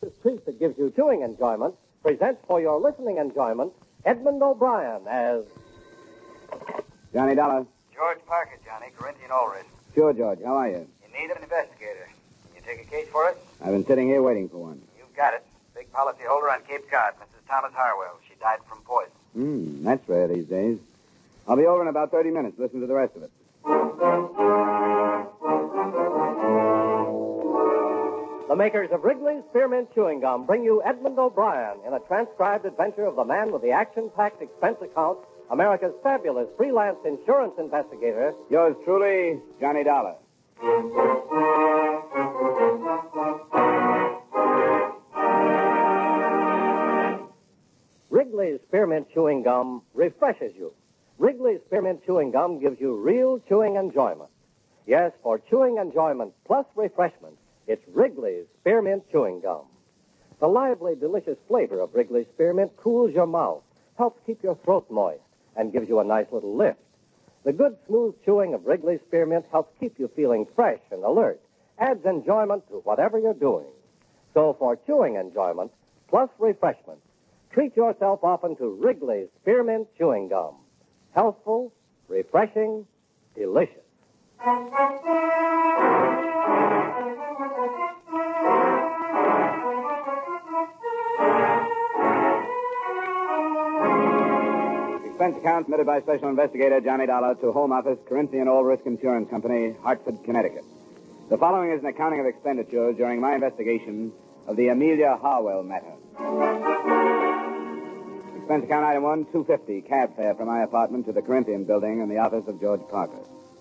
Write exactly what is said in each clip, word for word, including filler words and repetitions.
delicious treat that gives you chewing enjoyment, presents for your listening enjoyment Edmund O'Brien as... Johnny Dollar. George Parker, Johnny, Corinthian Ulrich. Sure, George. How are you? In need of an investigator. Can you take a case for us? I've been sitting here waiting for one. You've got it. Big policyholder on Cape Cod, Missus Thomas Harwell. She died from poison. Hmm, that's rare these days. I'll be over in about thirty minutes. Listen to the rest of it. The makers of Wrigley's Spearmint Chewing Gum bring you Edmund O'Brien in a transcribed adventure of the man with the action-packed expense account, America's fabulous freelance insurance investigator. Yours truly, Johnny Dollar. Wrigley's Spearmint Chewing Gum refreshes you. Wrigley's Spearmint Chewing Gum gives you real chewing enjoyment. Yes, for chewing enjoyment plus refreshment, it's Wrigley's Spearmint Chewing Gum. The lively, delicious flavor of Wrigley's Spearmint cools your mouth, helps keep your throat moist, and gives you a nice little lift. The good, smooth chewing of Wrigley's Spearmint helps keep you feeling fresh and alert, adds enjoyment to whatever you're doing. So for chewing enjoyment plus refreshment, treat yourself often to Wrigley's Spearmint Chewing Gum. Healthful, refreshing, delicious. Expense account submitted by Special Investigator Johnny Dollar to Home Office, Corinthian All Risk Insurance Company, Hartford, Connecticut. The following is an accounting of expenditures during my investigation of the Amelia Harwell matter. Expense account item one, two hundred fifty dollars, cab fare from my apartment to the Corinthian building in the office of George Parker.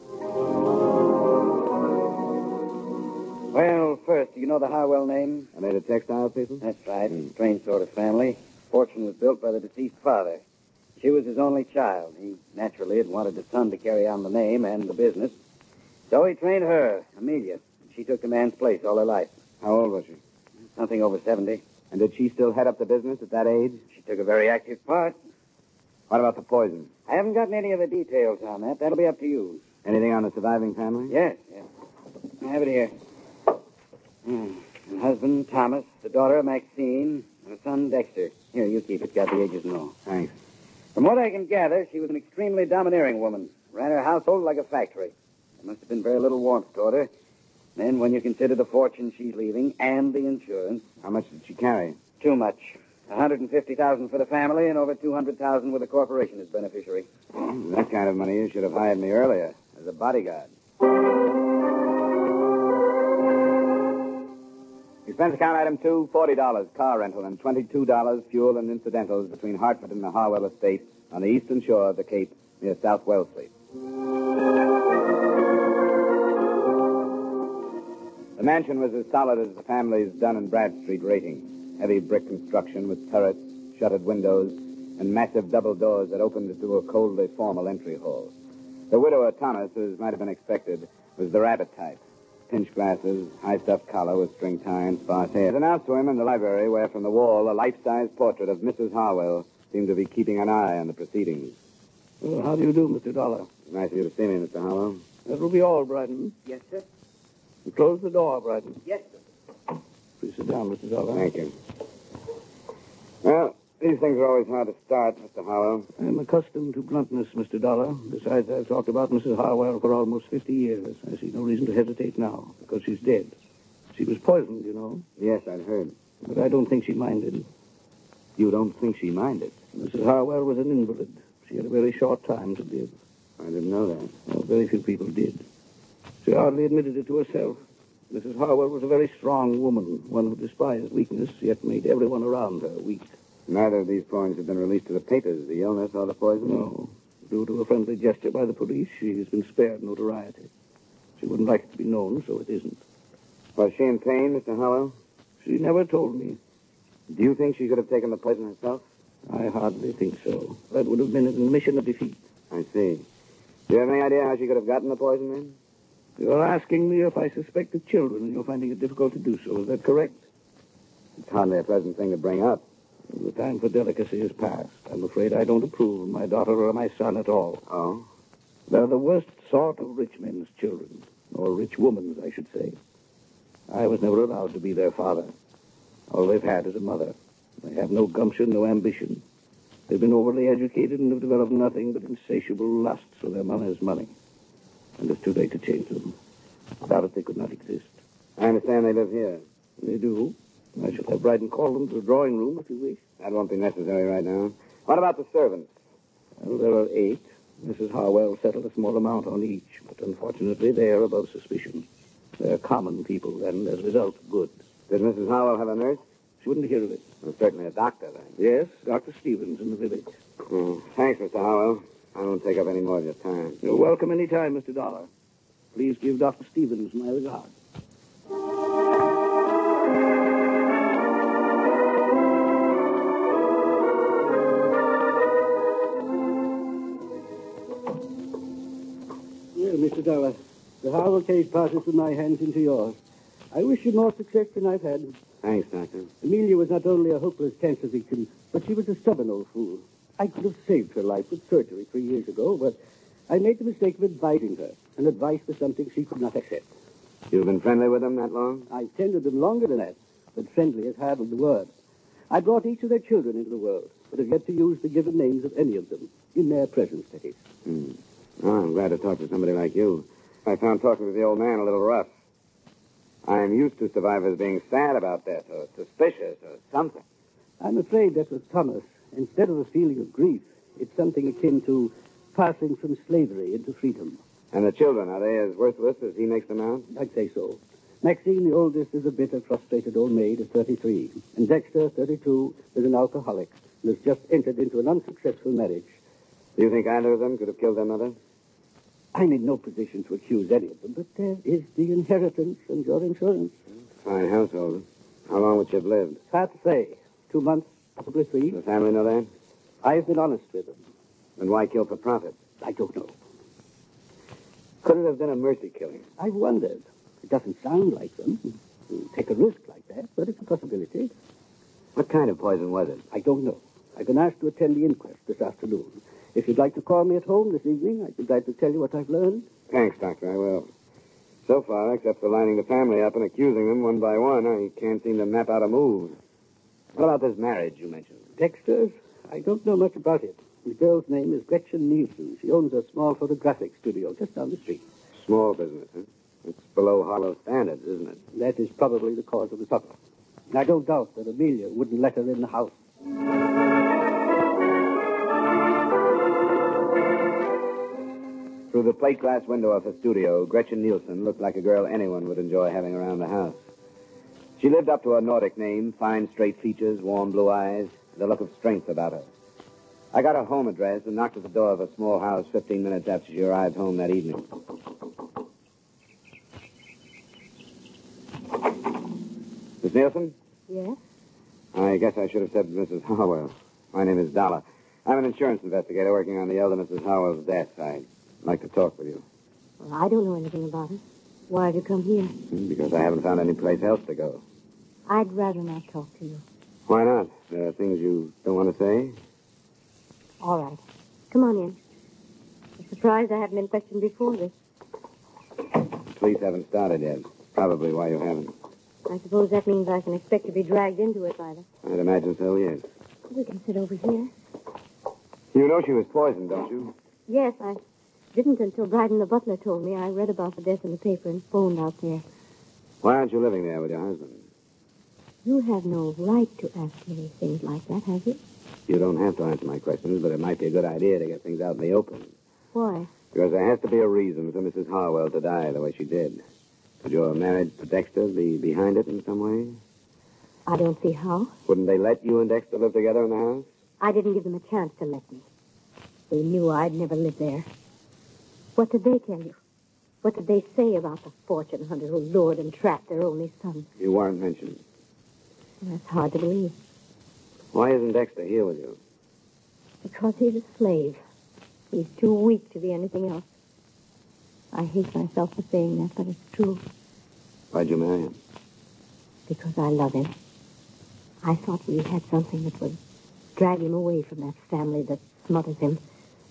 Well, first, do you know the Harwell name? Are they the textile people? That's right. Strange sort of family. Fortune was built by the deceased father. She was his only child. He naturally had wanted a son to carry on the name and the business. So he trained her, Amelia. She took the man's place all her life. How old was she? Something over seventy. And did she still head up the business at that age? She took a very active part. What about the poison? I haven't gotten any of the details on that. That'll be up to you. Anything on the surviving family? Yes, yes. I have it here. Hmm. Her husband, Thomas, the daughter, Maxine, and her son, Dexter. Here, you keep it. Got the ages and all. Thanks. From what I can gather, she was an extremely domineering woman. Ran her household like a factory. There must have been very little warmth toward her. Then, when you consider the fortune she's leaving and the insurance... How much did she carry? Too much. one hundred fifty thousand dollars for the family and over two hundred thousand dollars with the corporation as beneficiary. Well, that kind of money you should have hired me earlier as a bodyguard. Expense account item two, forty dollars, car rental, and twenty-two dollars fuel and incidentals between Hartford and the Harwell estate on the eastern shore of the Cape near South Wellesley. The mansion was as solid as the family's Dun and Bradstreet rating. Heavy brick construction with turrets, shuttered windows, and massive double doors that opened into a coldly formal entry hall. The widower, Thomas, as might have been expected, was the rabbit type. Pinch glasses, high-stuffed collar with string tie and sparse hair. It was announced to him in the library where from the wall a life-size portrait of Missus Harwell seemed to be keeping an eye on the proceedings. Well, how do you do, Mister Dollar? Nice of you to see me, Mister Harwell. That will be all, Brighton. Yes, sir? You close the door, Brighton. Yes, sir. Please sit down, Mister Dollar. Thank you. Well, these things are always hard to start, Mister Harwell. I'm accustomed to bluntness, Mister Dollar. Besides, I've talked about Missus Harwell for almost fifty years. I see no reason to hesitate now, because she's dead. She was poisoned, you know. Yes, I'd heard. But I don't think she minded. You don't think she minded? Missus Harwell was an invalid. She had a very short time to live. I didn't know that. Well, very few people did. She hardly admitted it to herself. Missus Harwell was a very strong woman, one who despised weakness, yet made everyone around her weak. Neither of these points have been released to the papers, the illness or the poison? No. Due to a friendly gesture by the police, she has been spared notoriety. She wouldn't like it to be known, so it isn't. Was she in pain, Mister Harwell? She never told me. Do you think she could have taken the poison herself? I hardly think so. That would have been an admission of defeat. I see. Do you have any idea how she could have gotten the poison, then? You're asking me if I suspected children, and you're finding it difficult to do so. Is that correct? It's hardly a pleasant thing to bring up. The time for delicacy is past. I'm afraid I don't approve of my daughter or my son at all. Oh? They're the worst sort of rich men's children. Or rich women's, I should say. I was never allowed to be their father. All they've had is a mother. They have no gumption, no ambition. They've been overly educated and have developed nothing but insatiable lust for their mother's money. And it's too late to change them. Without it, they could not exist. I understand they live here. They do. I shall have Bryden call them to the drawing room if you wish. That won't be necessary right now. What about the servants? Well, there are eight. Missus Harwell settled a small amount on each, but unfortunately they are above suspicion. They're common people, and as a result, good. Did Missus Howell have a nurse? She wouldn't hear of it. Well, certainly a doctor, then. Yes, Doctor Stevens in the village. Oh, thanks, Mister Howell. I won't take up any more of your time. You're welcome any time, Mister Dollar. Please give Doctor Stevens my regards. Well, Mister Dollar, the Harwell case passes from my hands into yours. I wish you more success than I've had. Thanks, Doctor. Amelia was not only a hopeless cancer victim, but she was a stubborn old fool. I could have saved her life with surgery three years ago, but I made the mistake of advising her, and advice was something she could not accept. You've been friendly with them that long? I've tended them longer than that, but friendly has hardly the word. I brought each of their children into the world, but have yet to use the given names of any of them, in their presence, that is. Hmm. Oh, I'm glad to talk to somebody like you. I found talking with the old man a little rough. I'm used to survivors being sad about death, or suspicious, or something. I'm afraid that with Thomas, instead of a feeling of grief, it's something akin to passing from slavery into freedom. And the children, are they as worthless as he makes them out? I'd say so. Maxine, the oldest, is a bitter, frustrated old maid at thirty-three. And Dexter, thirty-two, is an alcoholic and has just entered into an unsuccessful marriage. Do you think either of them could have killed their mother? I'm in no position to accuse any of them, but there is the inheritance and your insurance. Fine household. How long would you have lived? It's hard to say. Two months, possibly three. Does the family know that? I've been honest with them. Then why kill for profit? I don't know. Could it have been a mercy killing? I've wondered. It doesn't sound like them. You take a risk like that, but it's a possibility. What kind of poison was it? I don't know. I've been asked to attend the inquest this afternoon. If you'd like to call me at home this evening, I'd be glad to tell you what I've learned. Thanks, Doctor, I will. So far, except for lining the family up and accusing them one by one, I can't seem to map out a move. What about this marriage you mentioned? Dexter's? I don't know much about it. The girl's name is Gretchen Nielsen. She owns a small photographic studio just down the street. Small business, huh? It's below Harlow standards, isn't it? That is probably the cause of the trouble. I don't doubt that Amelia wouldn't let her in the house. Through the plate glass window of her studio, Gretchen Nielsen looked like a girl anyone would enjoy having around the house. She lived up to her Nordic name, fine straight features, warm blue eyes, the look of strength about her. I got her home address and knocked at the door of a small house fifteen minutes after she arrived home that evening. Miss Nielsen? Yes? I guess I should have said Missus Harwell. My name is Dollar. I'm an insurance investigator working on the elder Missus Harwell's death. I'd like to talk with you. Well, I don't know anything about it. Why did you come here? Because I haven't found any place else to go. I'd rather not talk to you. Why not? There are things you don't want to say? All right. Come on in. I'm surprised I haven't been questioned before this. The police haven't started yet. Probably why you haven't. I suppose that means I can expect to be dragged into it by them. I'd imagine so, yes. We can sit over here. You know she was poisoned, don't you? Yes, I didn't until Bryden the butler told me. I read about the death in the paper and phoned out there. Why aren't you living there with your husband? You have no right to ask me things like that, have you? You don't have to answer my questions, but it might be a good idea to get things out in the open. Why? Because there has to be a reason for Missus Harwell to die the way she did. Could your marriage to Dexter be behind it in some way? I don't see how. Wouldn't they let you and Dexter live together in the house? I didn't give them a chance to let me. They knew I'd never live there. What did they tell you? What did they say about the fortune hunter who lured and trapped their only son? You weren't mentioned. That's hard to believe. Why isn't Dexter here with you? Because he's a slave. He's too weak to be anything else. I hate myself for saying that, but it's true. Why'd you marry him? Because I love him. I thought we had something that would drag him away from that family that smothers him.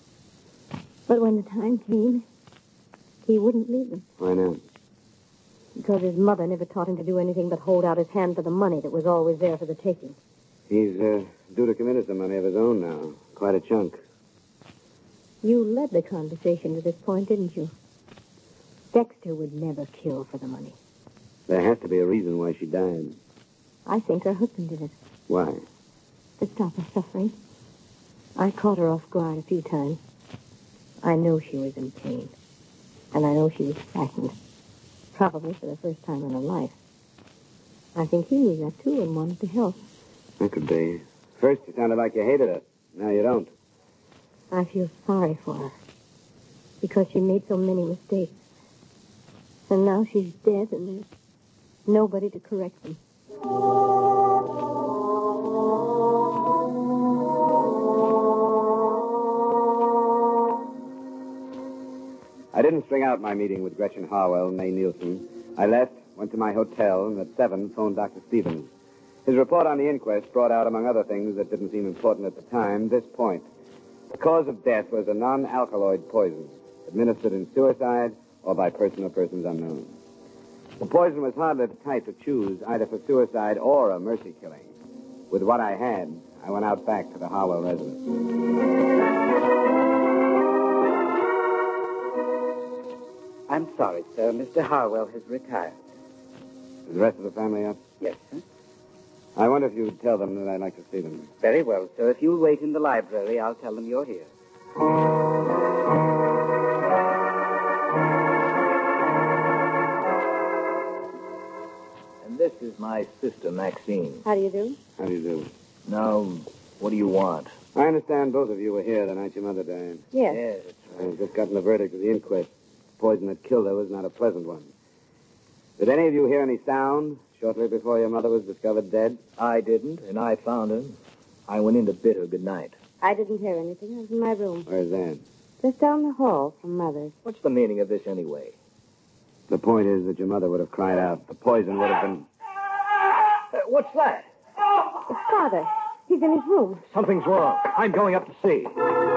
But when the time came, he wouldn't leave them. Why not? Because his mother never taught him to do anything but hold out his hand for the money that was always there for the taking. He's uh, due to commit some money of his own now. Quite a chunk. You led the conversation to this point, didn't you? Dexter would never kill for the money. There has to be a reason why she died. I think her husband did it. Why? To stop her suffering. I caught her off guard a few times. I know she was in pain. And I know she was frightened. Probably for the first time in her life. I think he knew that, too, and wanted to help. That could be. First, you sounded like you hated her. Now you don't. I feel sorry for her. Because she made so many mistakes. And now she's dead, and there's nobody to correct them. I didn't string out my meeting with Gretchen Harwell and May Nielsen. I left, went to my hotel, and at seven phoned Doctor Stevens. His report on the inquest brought out, among other things that didn't seem important at the time, this point. The cause of death was a non-alkaloid poison, administered in suicide or by person or persons unknown. The poison was hardly the type to choose either for suicide or a mercy killing. With what I had, I went out back to the Harwell residence. I'm sorry, sir. Mister Harwell has retired. Is the rest of the family up? Yes, sir. I wonder if you'd tell them that I'd like to see them. Very well, sir. If you'll wait in the library, I'll tell them you're here. And this is my sister, Maxine. How do you do? How do you do? Now, what do you want? I understand both of you were here the night your mother died. Yes. Yes. I've just gotten the verdict of the inquest. The poison that killed her was not a pleasant one. Did any of you hear any sound shortly before your mother was discovered dead? I didn't, and I found her. I went in to bid her good night. I didn't hear anything. I was in my room. Where's that? Just down the hall from Mother's. What's the meaning of this anyway? The point is that your mother would have cried out. The poison would have been... Uh, what's that? It's Father. He's in his room. Something's wrong. I'm going up to see.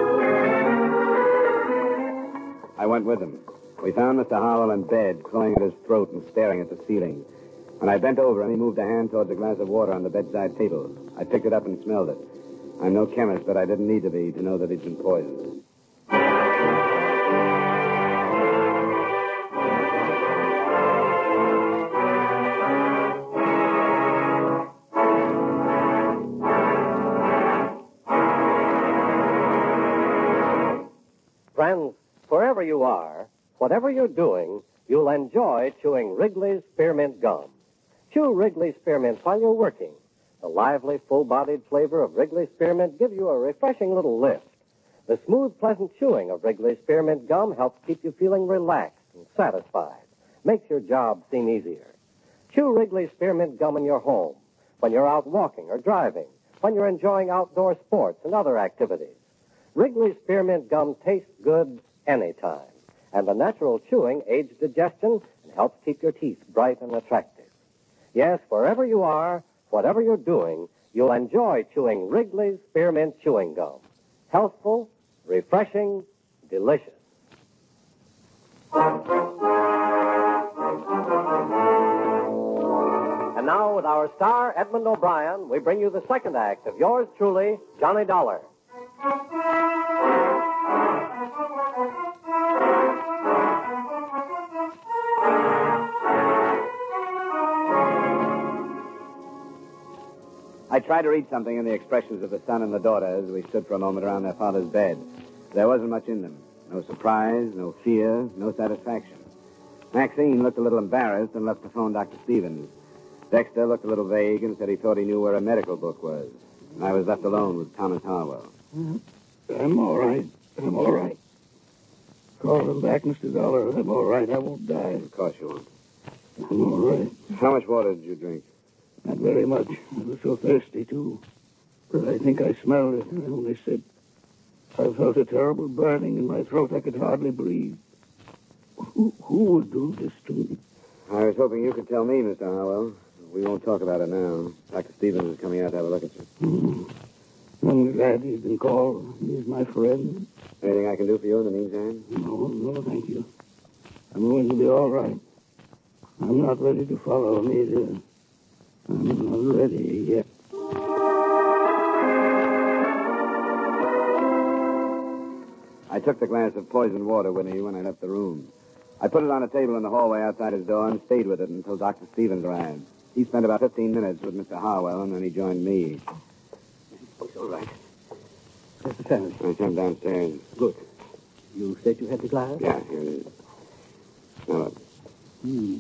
I went with him. We found Mister Harwell in bed, clawing at his throat and staring at the ceiling. When I bent over him, he moved a hand towards a glass of water on the bedside table. I picked it up and smelled it. I'm no chemist, but I didn't need to be to know that he'd been poisoned. Friends, wherever you are, whatever you're doing, you'll enjoy chewing Wrigley's Spearmint Gum. Chew Wrigley's Spearmint while you're working. The lively, full-bodied flavor of Wrigley's Spearmint gives you a refreshing little lift. The smooth, pleasant chewing of Wrigley's Spearmint Gum helps keep you feeling relaxed and satisfied. Makes your job seem easier. Chew Wrigley's Spearmint Gum in your home, when you're out walking or driving, when you're enjoying outdoor sports and other activities. Wrigley's Spearmint Gum tastes good anytime. And the natural chewing aids digestion and helps keep your teeth bright and attractive. Yes, wherever you are, whatever you're doing, you'll enjoy chewing Wrigley's Spearmint Chewing Gum. Healthful, refreshing, delicious. And now, with our star, Edmund O'Brien, we bring you the second act of yours truly, Johnny Dollar. I tried to read something in the expressions of the son and the daughter as we stood for a moment around their father's bed. There wasn't much in them. No surprise, no fear, no satisfaction. Maxine looked a little embarrassed and left to phone Doctor Stevens. Dexter looked a little vague and said he thought he knew where a medical book was. And I was left alone with Thomas Harwell. I'm all right. I'm all right. Call him back, Mister Dollar. I'm all right. I won't die. Of course you won't. I'm all right. How much water did you drink? Not very much. I was so thirsty, too. But I think I smelled it. I only said I felt a terrible burning in my throat. I could hardly breathe. Who, who would do this to me? I was hoping you could tell me, Mister Harwell. We won't talk about it now. Doctor Stevens is coming out to have a look at you. Mm. I'm glad he's been called. He's my friend. Anything I can do for you in the meantime? No, no, thank you. I'm going to be all right. I'm not ready to follow him either. I'm not ready yet. I took the glass of poisoned water with me when I left the room. I put it on a table in the hallway outside his door and stayed with it until Doctor Stevens arrived. He spent about fifteen minutes with Mister Harwell, and then he joined me. It's all right. Where's the family? I jumped downstairs. Good. You said you had the glass? Yeah, here it is. Now look. Hmm.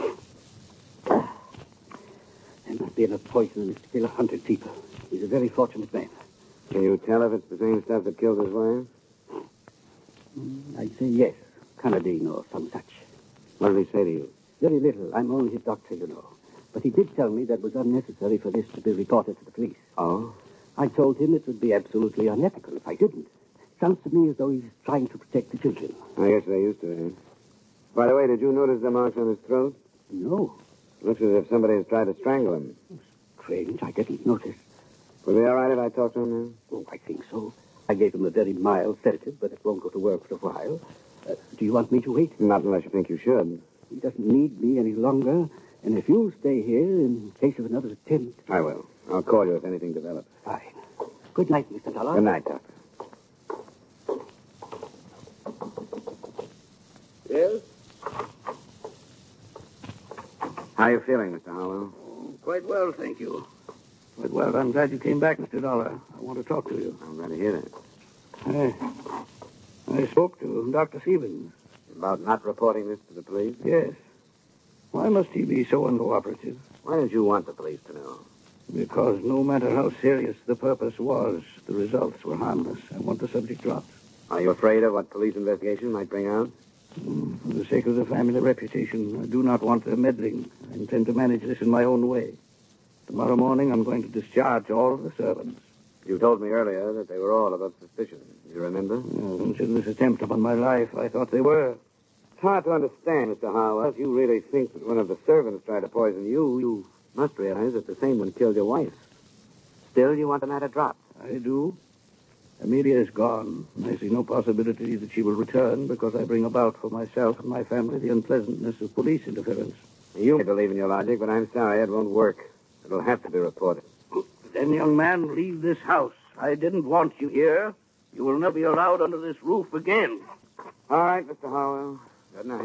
There must be enough poison in this to kill a hundred people. He's a very fortunate man. Can you tell if it's the same stuff that killed his wife? Mm, I'd say yes. Canadine or some such. What did he say to you? Very little. I'm only his doctor, you know. But he did tell me that it was unnecessary for this to be reported to the police. Oh? I told him it would be absolutely unethical if I didn't. Sounds to me as though he's trying to protect the children. I guess they used to, eh? By the way, did you notice the marks on his throat? No. Looks as if somebody has tried to strangle him. Strange. I didn't notice. Will be all right if I talk to him now? Oh, I think so. I gave him a very mild sedative, but it won't go to work for a while. Uh, do you want me to wait? Not unless you think you should. He doesn't need me any longer. And if you'll stay here in case of another attempt... I will. I'll call you if anything develops. Fine. Good night, Mister Dollar. Good night, Doctor. Yes? How are you feeling, Mister Harwell? Oh, quite well, thank you. Quite well. I'm glad you came back, Mister Dollar. I want to talk to you. I'm glad to hear that. I, I spoke to Doctor Stevens. About not reporting this to the police? Yes. Why must he be so uncooperative? Why did you want the police to know? Because no matter how serious the purpose was, the results were harmless. I want the subject dropped. Are you afraid of what police investigation might bring out? Mm, for the sake of the family reputation, I do not want their meddling. I intend to manage this in my own way. Tomorrow morning, I'm going to discharge all of the servants. You told me earlier that they were all above suspicion. Do you remember? Yes, in this attempt upon my life, I thought they were. It's hard to understand, Mister Harwell. If you really think that one of the servants tried to poison you, you must realize that the same one killed your wife. Still, you want the matter dropped. I do. Amelia is gone. I see no possibility that she will return because I bring about for myself and my family the unpleasantness of police interference. You may believe in your logic, but I'm sorry it won't work. It'll have to be reported. Then, young man, leave this house. I didn't want you here. You will never be allowed under this roof again. All right, Mister Harwell. Good night.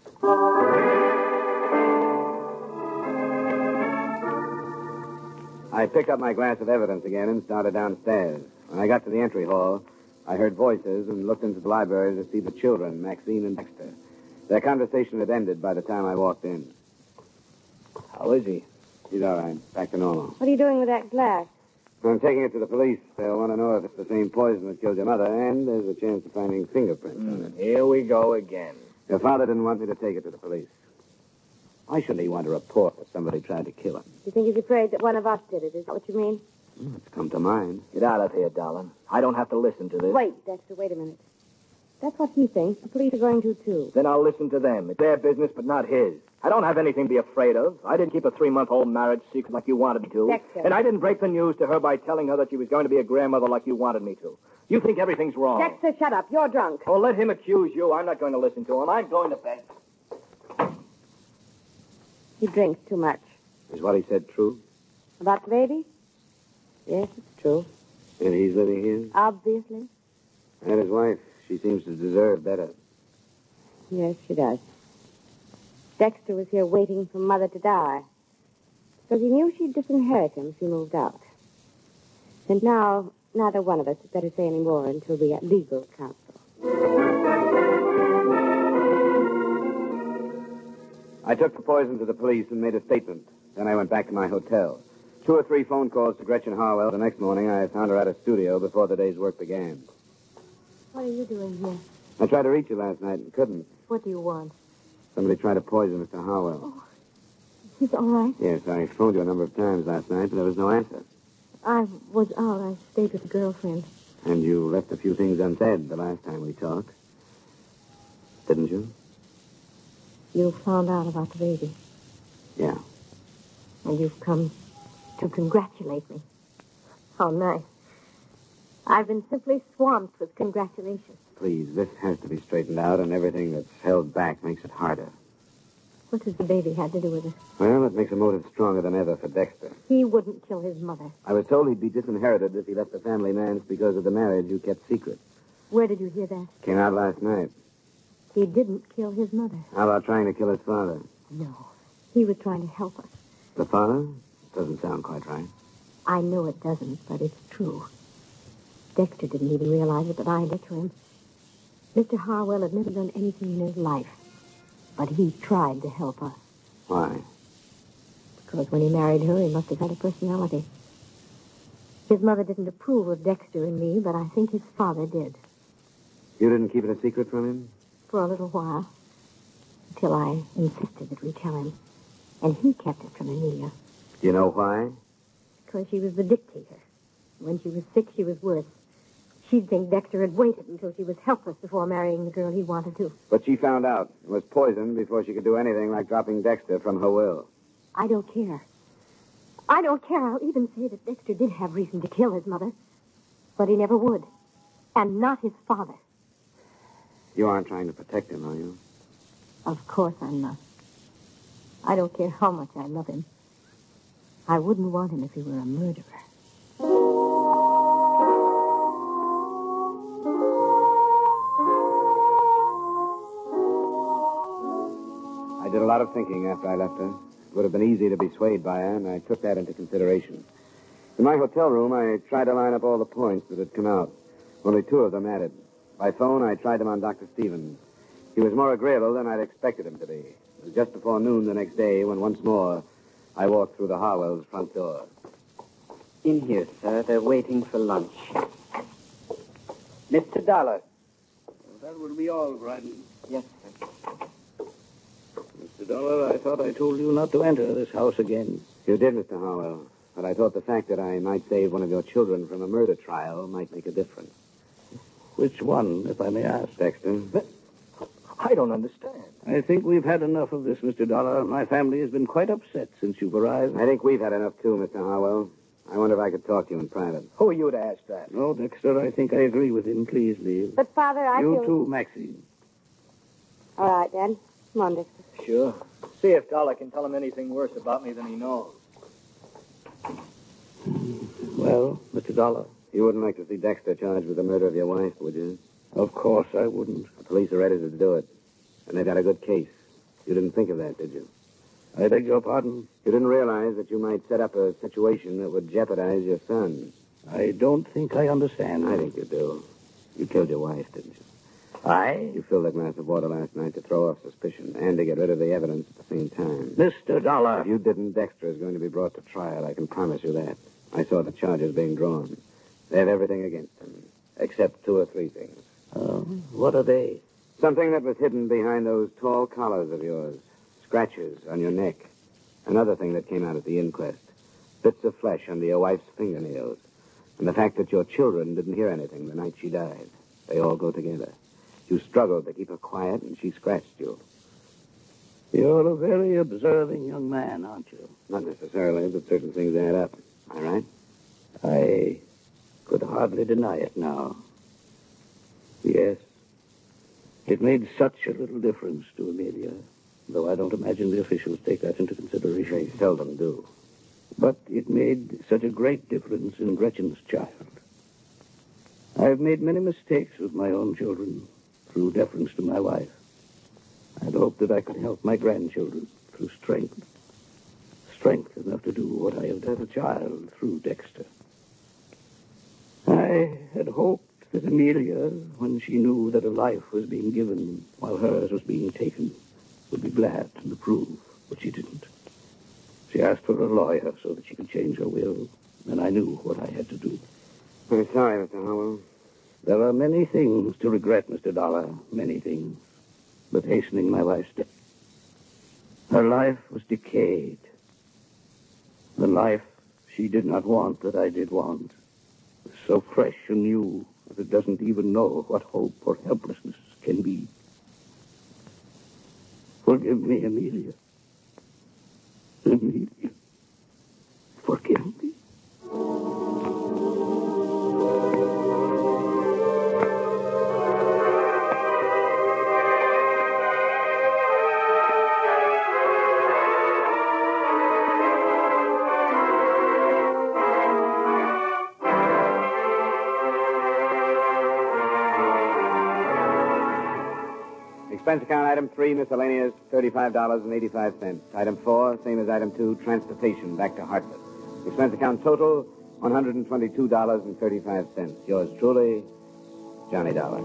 I picked up my glass of evidence again and started downstairs. When I got to the entry hall, I heard voices and looked into the library to see the children, Maxine and Dexter. Their conversation had ended by the time I walked in. How is he? He's all right. Back to normal. What are you doing with that glass? I'm taking it to the police. They'll want to know if it's the same poison that killed your mother, and there's a chance of finding fingerprints Mm, on it. here we go again. Your father didn't want me to take it to the police. Why shouldn't he want to report that somebody tried to kill him? You think he's afraid that one of us did it? Is that what you mean? Hmm, it's come to mind. Get out of here, darling. I don't have to listen to this. Wait, Dexter, wait a minute. That's what he thinks. The police are going to, too. Then I'll listen to them. It's their business, but not his. I don't have anything to be afraid of. I didn't keep a three-month-old marriage secret like you wanted me to. Dexter. And I didn't break the news to her by telling her that she was going to be a grandmother like you wanted me to. You think everything's wrong. Dexter, shut up. You're drunk. Oh, let him accuse you. I'm not going to listen to him. I'm going to bed. He drinks too much. Is what he said true? About the baby? Yes, it's true. And he's living here? Obviously. And his wife. She seems to deserve better. Yes, she does. Dexter was here waiting for Mother to die. Because he knew she'd disinherit him if he moved out. And now, neither one of us had better say any more until we get legal counsel. I took the poison to the police and made a statement. Then I went back to my hotel. Two or three phone calls to Gretchen Harwell. The next morning, I found her at a studio before the day's work began. What are you doing here? I tried to reach you last night and couldn't. What do you want? Somebody tried to poison Mister Harwell. Oh, he's all right. Yes, I phoned you a number of times last night, but there was no answer. I was out. I stayed with a girlfriend. And you left a few things unsaid the last time we talked. Didn't you? You found out about the baby. Yeah. And you've come to congratulate me. How nice. I've been simply swamped with congratulations. Please, this has to be straightened out, and everything that's held back makes it harder. What has the baby had to do with it? Well, it makes a motive stronger than ever for Dexter. He wouldn't kill his mother. I was told he'd be disinherited if he left the family manse because of the marriage you kept secret. Where did you hear that? Came out last night. He didn't kill his mother. How about trying to kill his father? No. He was trying to help us. The father? Doesn't sound quite right. I know it doesn't, but it's true. Dexter didn't even realize it, but I did to him. Mister Harwell had never done anything in his life, but he tried to help us. Why? Because when he married her, he must have had a personality. His mother didn't approve of Dexter and me, but I think his father did. You didn't keep it a secret from him? For a little while, until I insisted that we tell him. And he kept it from Amelia. Do you know why? Because she was the dictator. When she was sick, she was worse. She'd think Dexter had waited until she was helpless before marrying the girl he wanted to. But she found out and was poisoned before she could do anything like dropping Dexter from her will. I don't care. I don't care. I'll even say that Dexter did have reason to kill his mother. But he never would. And not his father. You aren't trying to protect him, are you? Of course I'm not. I don't care how much I love him. I wouldn't want him if he were a murderer. I did a lot of thinking after I left her. It would have been easy to be swayed by her, and I took that into consideration. In my hotel room, I tried to line up all the points that had come out. Only two of them added. By phone, I tried them on Doctor Stevens. He was more agreeable than I'd expected him to be. It was just before noon the next day when once more I walked through the Harwells' front door. In here, sir. They're waiting for lunch. Mister Dollar. That will be all, Bryden. Yes, sir. Mister Dollar, I thought I told you not to enter this house again. You did, Mister Harwell. But I thought the fact that I might save one of your children from a murder trial might make a difference. Which one, if I may ask? Dexter? But I don't understand. I think we've had enough of this, Mister Dollar. My family has been quite upset since you've arrived. I think we've had enough, too, Mister Harwell. I wonder if I could talk to you in private. Who are you to ask that? No, Dexter, I think I agree with him. Please leave. But, Father, I You feel... too, Maxine. All right, Dad. Come on, Dexter. Sure. See if Dollar can tell him anything worse about me than he knows. Well, Mister Dollar? You wouldn't like to see Dexter charged with the murder of your wife, would you? Of course I wouldn't. The police are ready to do it. And they've got a good case. You didn't think of that, did you? I beg your pardon? You didn't realize that you might set up a situation that would jeopardize your son. I don't think I understand. I think you do. You killed your wife, didn't you? I? You filled a glass of water last night to throw off suspicion and to get rid of the evidence at the same time. Mister Dollar. If you didn't, Dexter is going to be brought to trial. I can promise you that. I saw the charges being drawn. They have everything against him, except two or three things. Oh, what are they? Something that was hidden behind those tall collars of yours. Scratches on your neck. Another thing that came out at the inquest. Bits of flesh under your wife's fingernails. And the fact that your children didn't hear anything the night she died. They all go together. You struggled to keep her quiet, and she scratched you. You're a very observing young man, aren't you? Not necessarily, but certain things add up. Am I right? I could hardly deny it now. Yes. It made such a little difference to Amelia, though I don't imagine the officials take that into consideration. They seldom do. But it made such a great difference in Gretchen's child. I've made many mistakes with my own children through deference to my wife. I'd hoped that I could help my grandchildren through strength. Strength enough to do what I have done as a child through Dexter. I had hoped that Amelia, when she knew that a life was being given while hers was being taken, would be glad and approve, but she didn't. She asked for a lawyer so that she could change her will, and I knew what I had to do. I'm sorry, Mister Howell. There are many things to regret, Mister Dollar, many things. But hastening my wife's death. Her life was decayed. The life she did not want that I did want was so fresh and new that it doesn't even know what hope or helplessness can be. Forgive me, Amelia. Amelia. Forgive me. Expense account item three, miscellaneous, thirty-five dollars and eighty-five cents. Item four, same as item two, transportation back to Hartford. Expense account total, one hundred twenty-two dollars and thirty-five cents. Yours truly, Johnny Dollar.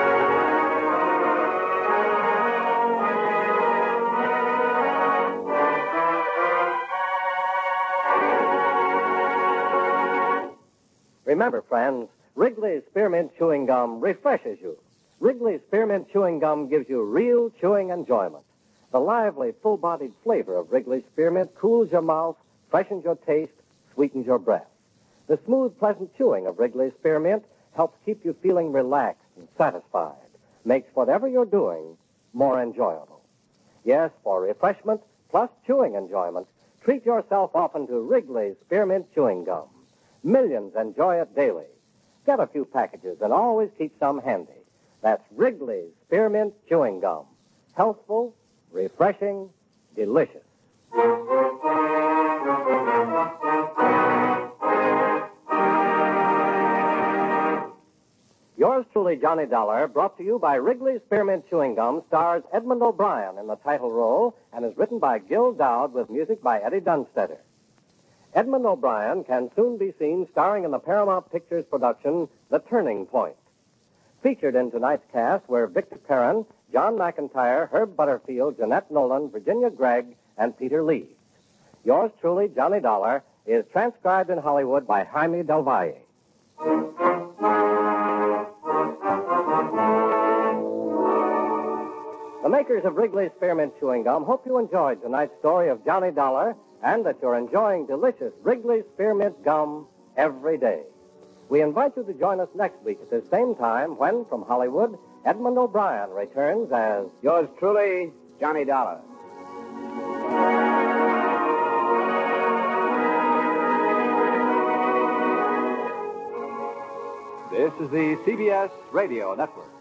Remember, friends, Wrigley's Spearmint Chewing Gum refreshes you. Wrigley's Spearmint Chewing Gum gives you real chewing enjoyment. The lively, full-bodied flavor of Wrigley's Spearmint cools your mouth, freshens your taste, sweetens your breath. The smooth, pleasant chewing of Wrigley's Spearmint helps keep you feeling relaxed and satisfied, makes whatever you're doing more enjoyable. Yes, for refreshment plus chewing enjoyment, treat yourself often to Wrigley's Spearmint Chewing Gum. Millions enjoy it daily. Get a few packages and always keep some handy. That's Wrigley's Spearmint Chewing Gum. Healthful, refreshing, delicious. Yours truly, Johnny Dollar, brought to you by Wrigley's Spearmint Chewing Gum, stars Edmund O'Brien in the title role and is written by Gil Dowd with music by Eddie Dunstetter. Edmund O'Brien can soon be seen starring in the Paramount Pictures production, The Turning Point. Featured in tonight's cast were Victor Perrin, John McIntyre, Herb Butterfield, Jeanette Nolan, Virginia Gregg, and Peter Leeds. Yours truly, Johnny Dollar, is transcribed in Hollywood by Jaime Del Valle. The makers of Wrigley's Spearmint Chewing Gum hope you enjoyed tonight's story of Johnny Dollar and that you're enjoying delicious Wrigley's Spearmint Gum every day. We invite you to join us next week at the same time when, from Hollywood, Edmund O'Brien returns as Yours truly, Johnny Dollar. This is the C B S Radio Network.